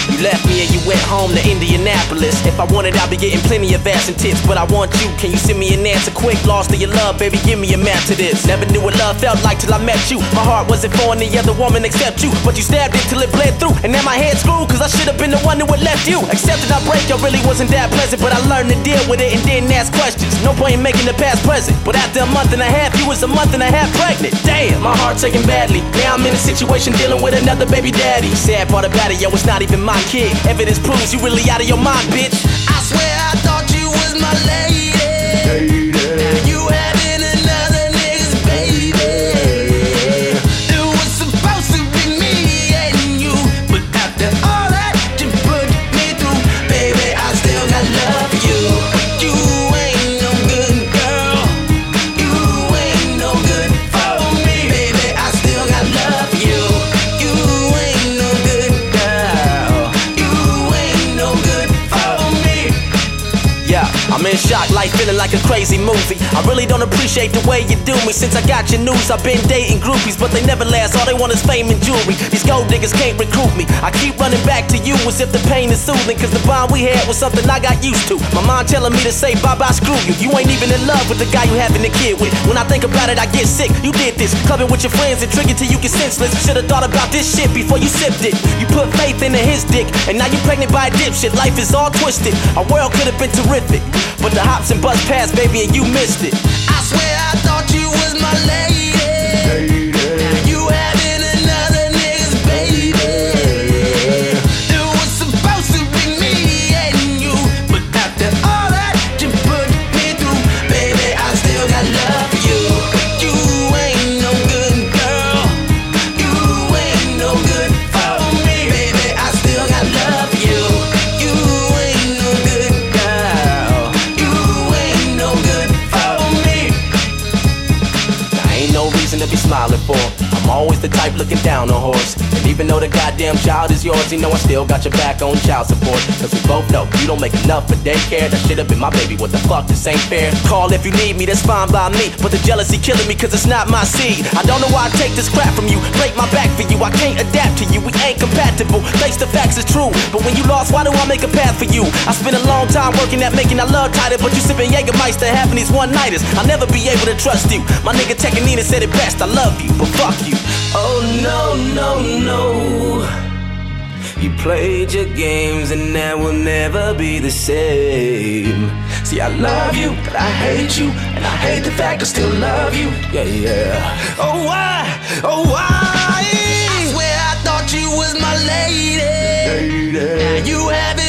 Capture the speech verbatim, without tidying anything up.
You left me and you went home to Indianapolis. If I wanted, I'd be getting plenty of ass and tits, but I want you. Can you send me an answer quick? Lost to your love, baby, give me a map to this. Never knew what love felt like till I met you. My heart wasn't for any other woman except you, but you stabbed it till it bled through. And now my head's screwed, cause I should've been the one who had left you. Accepted our breakup really wasn't that pleasant, but I learned to deal with it and didn't ask questions. No point in making the past present, but after a month and a half, you was a month and a half pregnant. Damn, my heart taken badly. Now I'm in a situation dealing with another baby daddy. Sad part about it, yo, it's not even my kid. Evidence proves you really out of your mind, bitch. I swear I thought you was my lady. Lady. Now you having another nigga's baby. It was supposed to be me and you, but after all that you put me through, baby, I still got love for you. But you ain't no good girl. You ain't no good for me, baby. I still got love for you. You ain't no good girl. You ain't no good for me. Yeah, I'm in shock, like feeling like a crazy movie. I really don't appreciate the way you do me. Since I got your news, I've been dating groupies, but they never last. All they want is fame and jewelry. These gold diggers can't recruit me. I keep running back to you as if the pain is soothing, cause the bond we had was something I got used to. My mom telling me to say bye-bye, screw you. You ain't even in love with the guy you having a kid with. When I think about it, I get sick. You did this, clubbing with your friends and drinking till you get senseless. Should've thought about this shit before you sipped it. You put faith into his dick, and now you pregnant by a dipshit. Life is all twisted. Our world could've been terrific, but the hops and buzz passed, baby, and you missed it. I swear I thought you was my lady. Lady. Now you having another nigga's baby. It was supposed to be me and you, but after all that you put me through, baby, I still got love for you. But you ain't no good girl. You ain't no good for me, baby. I still got love for you. You ain't no good girl. You ain't no good for me. Ain't no reason to be smiling for. I'm always the type looking down on horse. And even though the goddamn child is yours, you know I still got your back on child support. Cause we both know you don't make enough for daycare. That should've been my baby, what the fuck, this ain't fair. Call if you need me, that's fine by me, but the jealousy killing me cause it's not my seed. I don't know why I take this crap from you, break my back for you. I can't adapt to you, we ain't compatible. Face the facts, it's true, but when you lost, why do I make a path for you? I spent a long time working at making our love tighter, but you sipping Jägermeister having these one-nighters. I'll never be able to trust you. My nigga Tekken Nina said it best, I love you, but fuck you. Oh no, no, no. You played your games and that will never be the same. See, I love you, but I hate you, and I hate the fact I still love you. Yeah, yeah. Oh why, oh why? I swear I thought you was my lady. Lady. Now you have it.